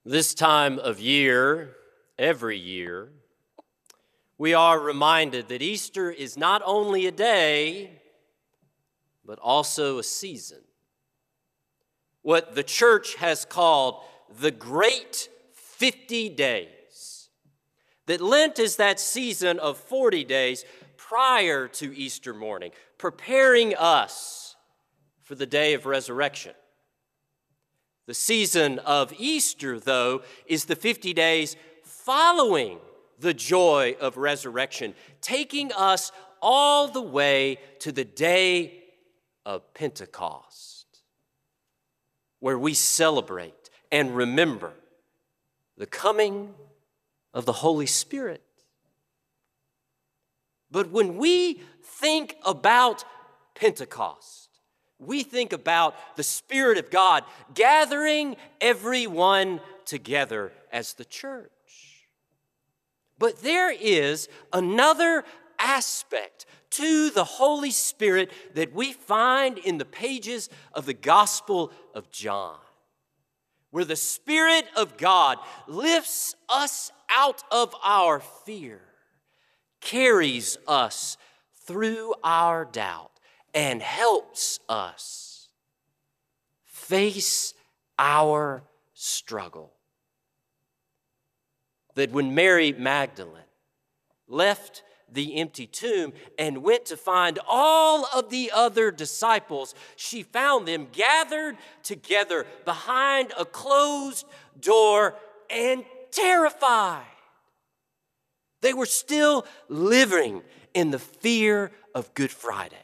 This time of year, every year, we are reminded that Easter is not only a day, but also a season. What the church has called the Great 50 Days. That Lent is that season of 40 days prior to Easter morning, preparing us for the day of resurrection. The season of Easter, though, is the 50 days following the joy of resurrection, taking us all the way to the day of Pentecost, where we celebrate and remember the coming of the Holy Spirit. But when we think about Pentecost, we think about the Spirit of God gathering everyone together as the church. But there is another aspect to the Holy Spirit that we find in the pages of the Gospel of John, where the Spirit of God lifts us out of our fear, carries us through our doubt, and helps us face our struggle. That when Mary Magdalene left the empty tomb and went to find all of the other disciples, she found them gathered together behind a closed door and terrified. They were still living in the fear of Good Friday.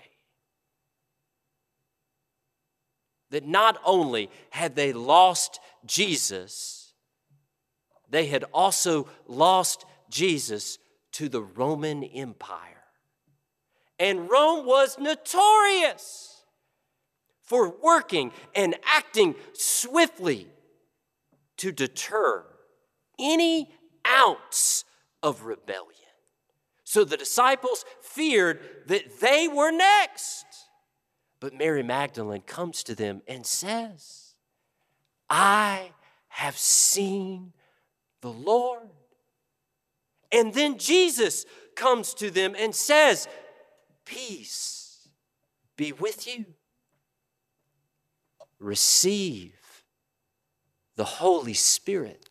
That not only had they lost Jesus, they had also lost Jesus to the Roman Empire. And Rome was notorious for working and acting swiftly to deter any ounce of rebellion. So the disciples feared that they were next. But Mary Magdalene comes to them and says, "I have seen the Lord." And then Jesus comes to them and says, "Peace be with you." Receive the Holy Spirit.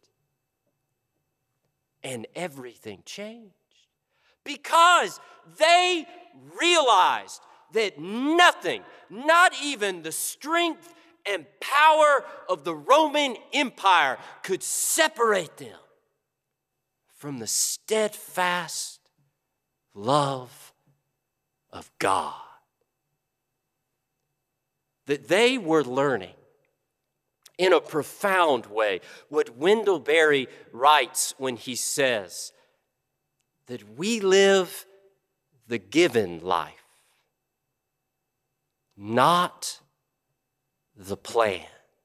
And everything changed because they realized that nothing, not even the strength and power of the Roman Empire, could separate them from the steadfast love of God. That they were learning in a profound way what Wendell Berry writes when he says that we live the given life, not the plan.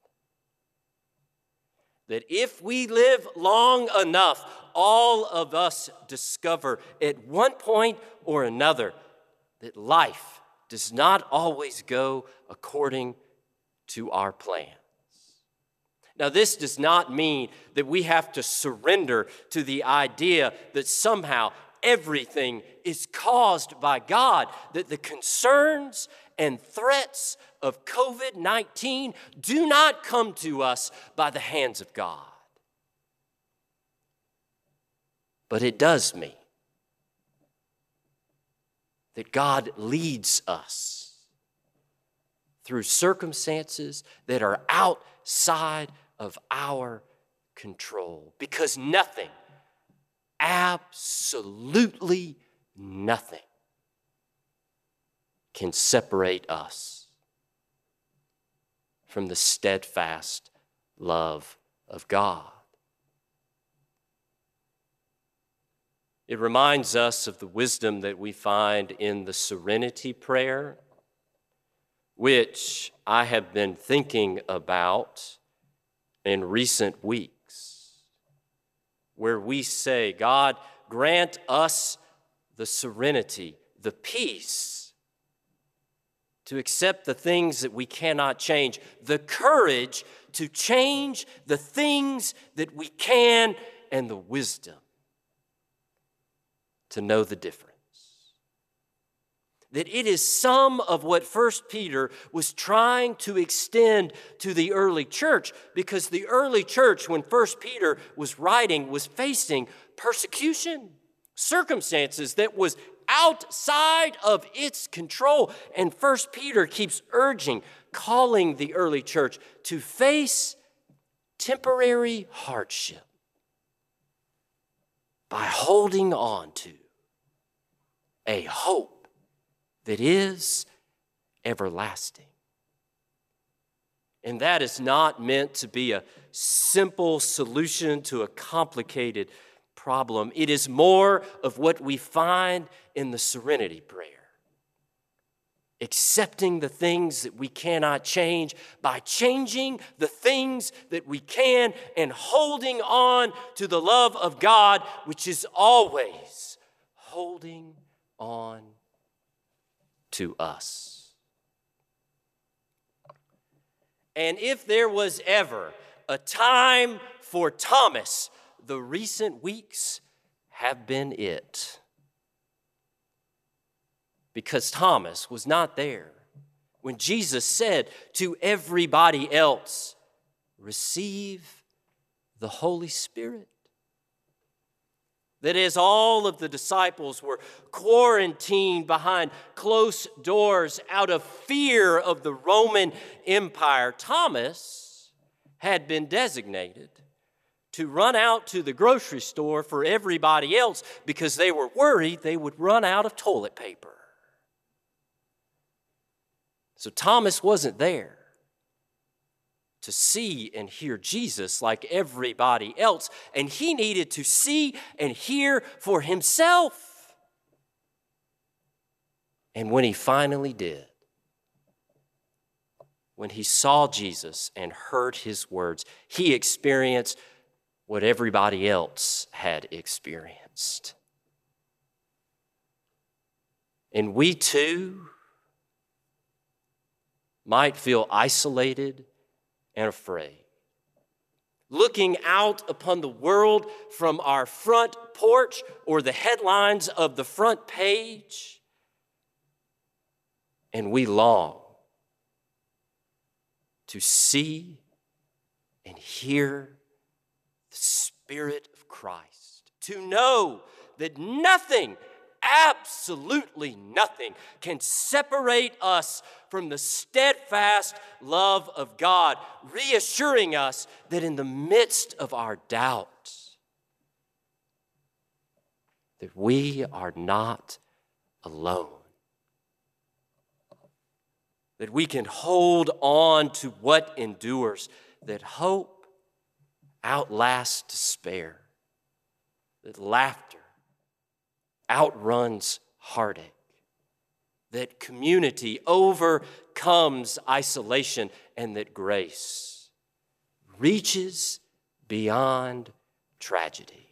That if we live long enough, all of us discover at one point or another that life does not always go according to our plans. Now, this does not mean that we have to surrender to the idea that somehow everything is caused by God, that the concerns and threats of COVID-19 do not come to us by the hands of God. But it does mean that God leads us through circumstances that are outside of our control, because nothing, absolutely nothing, can separate us from the steadfast love of God. It reminds us of the wisdom that we find in the Serenity Prayer, which I have been thinking about in recent weeks, where we say, "God, grant us the serenity, the peace to accept the things that we cannot change, the courage to change the things that we can and the wisdom to know the difference. That it is some of what 1 Peter was trying to extend to the early church, because the early church, when 1 Peter was writing, was facing persecution, circumstances that was outside of its control. And 1 Peter keeps urging, calling the early church to face temporary hardship by holding on to a hope that is everlasting. And that is not meant to be a simple solution to a complicated problem. It is more of what we find in the Serenity Prayer. Accepting the things that we cannot change by changing the things that we can, and holding on to the love of God, which is always holding on to us. And if there was ever a time for Thomas, the recent weeks have been it. Because Thomas was not there when Jesus said to everybody else, "Receive the Holy Spirit." That as all of the disciples were quarantined behind closed doors out of fear of the Roman Empire, Thomas had been designated to run out to the grocery store for everybody else because they were worried they would run out of toilet paper. So Thomas wasn't there to see and hear Jesus like everybody else, and he needed to see and hear for himself. And when he finally did, when he saw Jesus and heard his words, he experienced what everybody else had experienced. And we too might feel isolated and afraid, looking out upon the world from our front porch or the headlines of the front page, and we long to see and hear the Spirit of Christ, to know that nothing, absolutely nothing, can separate us from the steadfast love of God, reassuring us that in the midst of our doubts, that we are not alone, that we can hold on to what endures, that hope outlasts despair, that laughter outruns heartache, that community overcomes isolation, and that grace reaches beyond tragedy.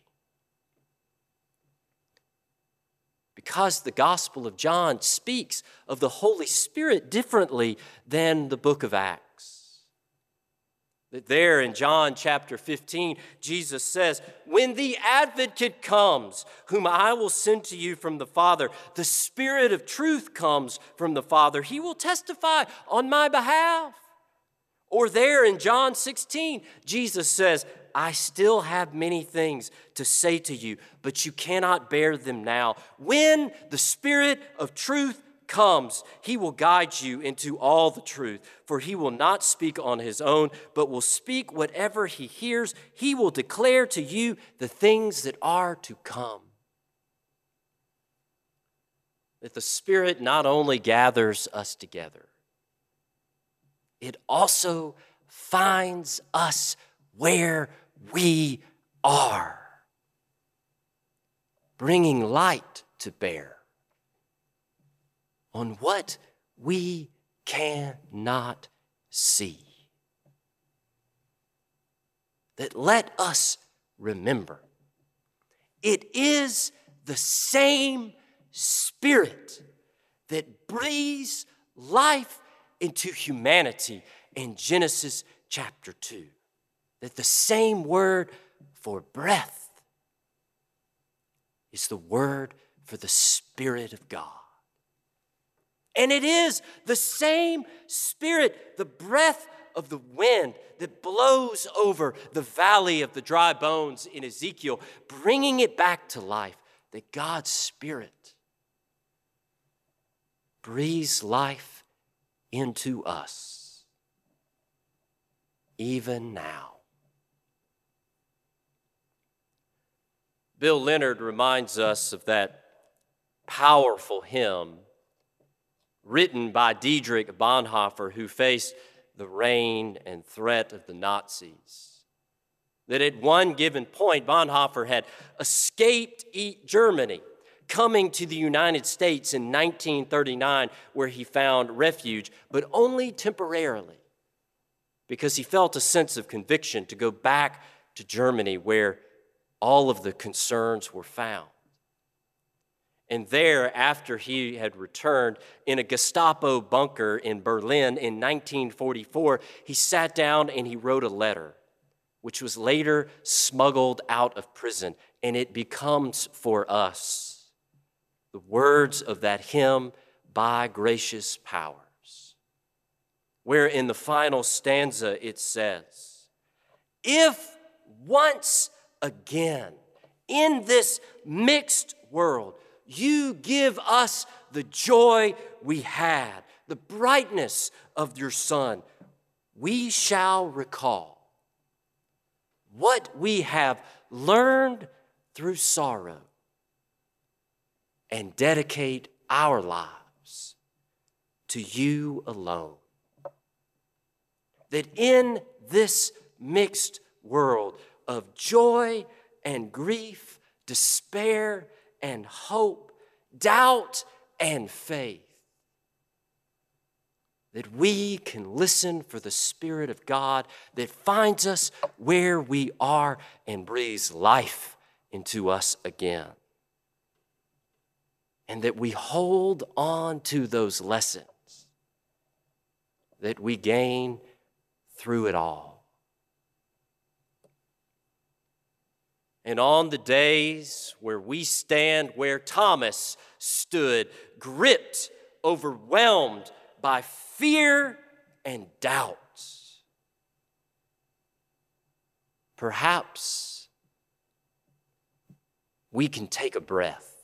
Because the Gospel of John speaks of the Holy Spirit differently than the book of Acts. That there in John chapter 15, Jesus says, "When the advocate comes, whom I will send to you from the Father, the Spirit of truth comes from the Father. He will testify on my behalf." Or there in John 16, Jesus says, "I still have many things to say to you, but you cannot bear them now. When the Spirit of truth comes, he will guide you into all the truth, for he will not speak on his own, but will speak whatever he hears. He will declare to you the things that are to come." That the Spirit not only gathers us together, it also finds us where we are, bringing light to bear on what we cannot see. That let us remember, it is the same Spirit that breathes life into humanity in Genesis chapter 2, that the same word for breath is the word for the Spirit of God. And it is the same Spirit, the breath of the wind that blows over the valley of the dry bones in Ezekiel, bringing it back to life, that God's Spirit breathes life into us, even now. Bill Leonard reminds us of that powerful hymn written by Dietrich Bonhoeffer, who faced the reign and threat of the Nazis. That at one given point, Bonhoeffer had escaped Germany, coming to the United States in 1939, where he found refuge, but only temporarily, because he felt a sense of conviction to go back to Germany, where all of the concerns were found. And there, after he had returned in a Gestapo bunker in Berlin in 1944, he sat down and he wrote a letter, which was later smuggled out of prison. And it becomes for us the words of that hymn, "By Gracious Powers," where in the final stanza it says, "If once again in this mixed world you give us the joy we had, the brightness of your sun, we shall recall what we have learned through sorrow and dedicate our lives to you alone." That in this mixed world of joy and grief, despair and hope, doubt and faith, that we can listen for the Spirit of God that finds us where we are and breathes life into us again. And that we hold on to those lessons that we gain through it all. And on the days where we stand where Thomas stood, gripped, overwhelmed by fear and doubt, perhaps we can take a breath,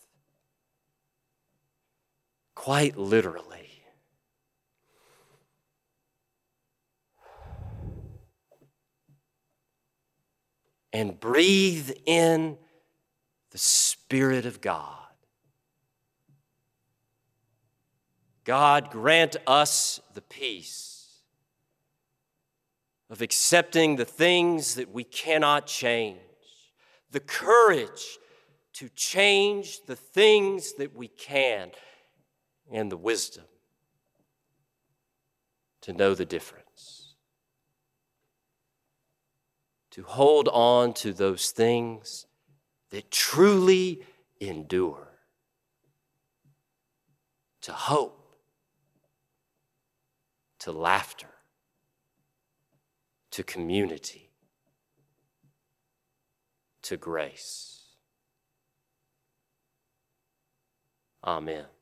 quite literally, and breathe in the Spirit of God. God, grant us the peace of accepting the things that we cannot change, the courage to change the things that we can, and the wisdom to know the difference. To hold on to those things that truly endure. To hope, to laughter, to community, to grace. Amen.